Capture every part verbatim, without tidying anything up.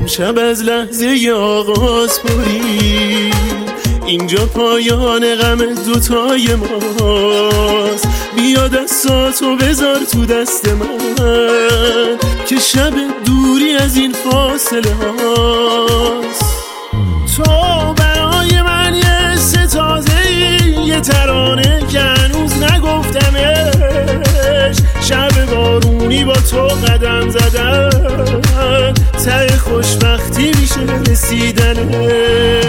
امشب از لحظه آغاز بریم، اینجا پایان غم دوتای ماست. بیا دستاتو بذار تو دست من که شب دوری از این فاصله هاست. تو برای من یه ستازه‌ای، یه ترانه که هنوز نگفتمش. شب بارونی با تو قدم زدن، ته خوشبختی میشه رسیدنش.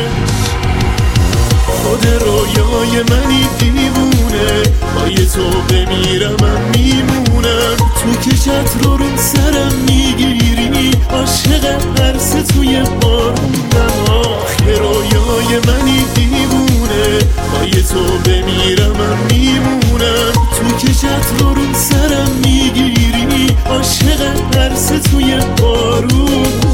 خود رویای منی دیوونه، پای تو بمیرم من میمونم. تو که چتر رو رو سرم میگیری، عاشق هرس توی بارونم. آخه رویای منی دیوونه، پای تو بمیرم من میمونم. تو که چتر رو رو سرم میگیری، عاشق هرس توی بارونم.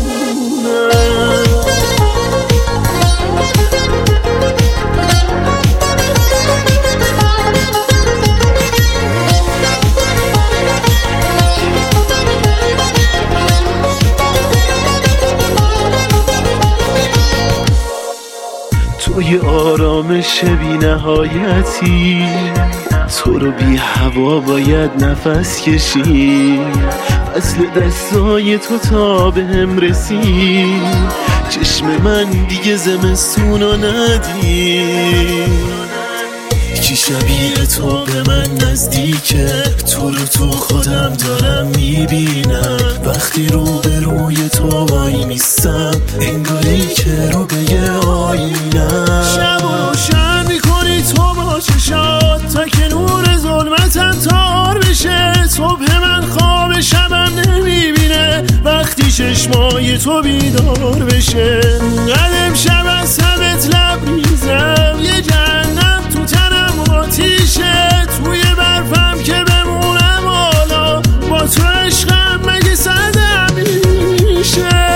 توی آرامش بی نهایتی، تو رو بی هوا باید نفس کشی. فصل دستای تو تا به هم رسید، چشم من دیگه زمستونو ندید. کی شبیه تو به من نزدیکه، تو رو تو خودم دارم میبینم. وقتی رو به روی تو وای میستم، انگاری که رو به یه آینم. شب روشن میکنی تو با چشات، تا که نور ظلمتم تار بشه. صبح من خواب شبم نمیبینه، وقتی چشمای تو بیدار بشه. قدم شب از همت لبریزم، یه جهنم تو تنم آتیشه. توی برفم که بمونم حالا، با تو عشقم مگه سردم میشه.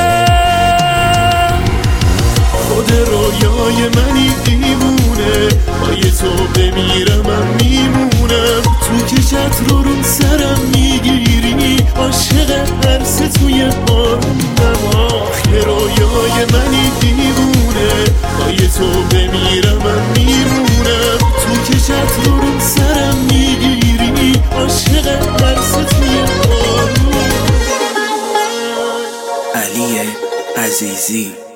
خود رویای منی دیوونه، پای تو بمیرم من میمونم. تو که چتر رو رو سرم میگیری، عاشق هرس توی بارونم. آخه رویای منی دیوونه، پای تو بمیرم من میمونم. تو که چتر رو رو سرم میگیری، عاشق هرس توی بارونم. علی عزیزی.